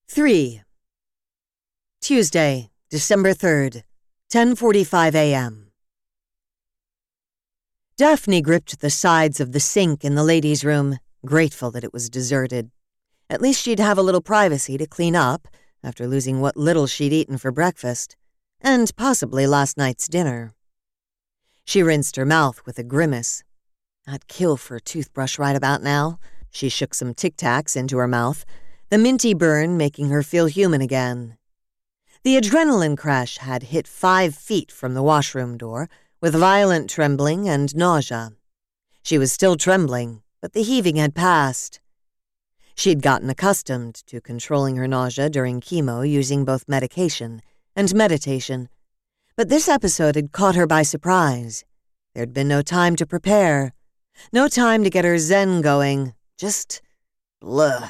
3. Tuesday, December 3rd, 10:45 a.m. Daphne gripped the sides of the sink in the ladies' room, grateful that it was deserted. At least she'd have a little privacy to clean up after losing what little she'd eaten for breakfast, and possibly last night's dinner. She rinsed her mouth with a grimace. I'd kill for a toothbrush right about now. She shook some Tic Tacs into her mouth, the minty burn making her feel human again. The adrenaline crash had hit 5 feet from the washroom door, with violent trembling and nausea. She was still trembling, but the heaving had passed. She'd gotten accustomed to controlling her nausea during chemo using both medication and meditation, but this episode had caught her by surprise. There'd been no time to prepare, no time to get her zen going, just bleh.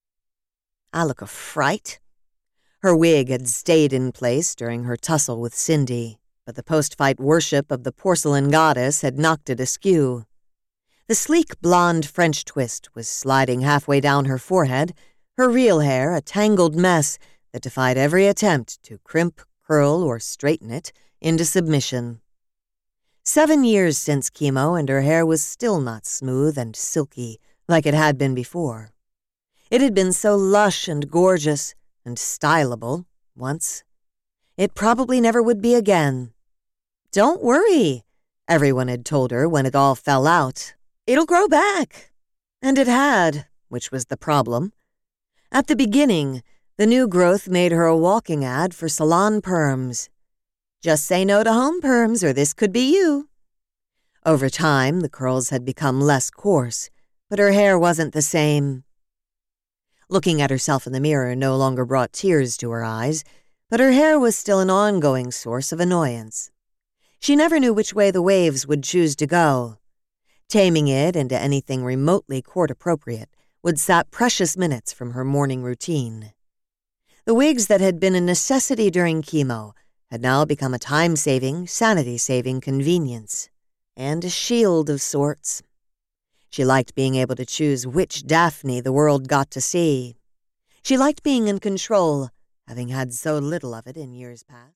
I look a fright. Her wig had stayed in place during her tussle with Cindy, but the post-fight worship of the porcelain goddess had knocked it askew. The sleek blonde French twist was sliding halfway down her forehead, her real hair a tangled mess that defied every attempt to crimp, curl, or straighten it into submission. 7 years since chemo, and her hair was still not smooth and silky like it had been before. It had been so lush and gorgeous and styleable once. It probably never would be again. Don't worry, everyone had told her when it all fell out. It'll grow back. And it had, which was the problem. At the beginning, the new growth made her a walking ad for salon perms. Just say no to home perms or this could be you. Over time, the curls had become less coarse, but her hair wasn't the same. Looking at herself in the mirror no longer brought tears to her eyes, but her hair was still an ongoing source of annoyance. She never knew which way the waves would choose to go. Taming it into anything remotely court-appropriate would sap precious minutes from her morning routine. The wigs that had been a necessity during chemo had now become a time-saving, sanity-saving convenience, and a shield of sorts. She liked being able to choose which Daphne the world got to see. She liked being in control, having had so little of it in years past.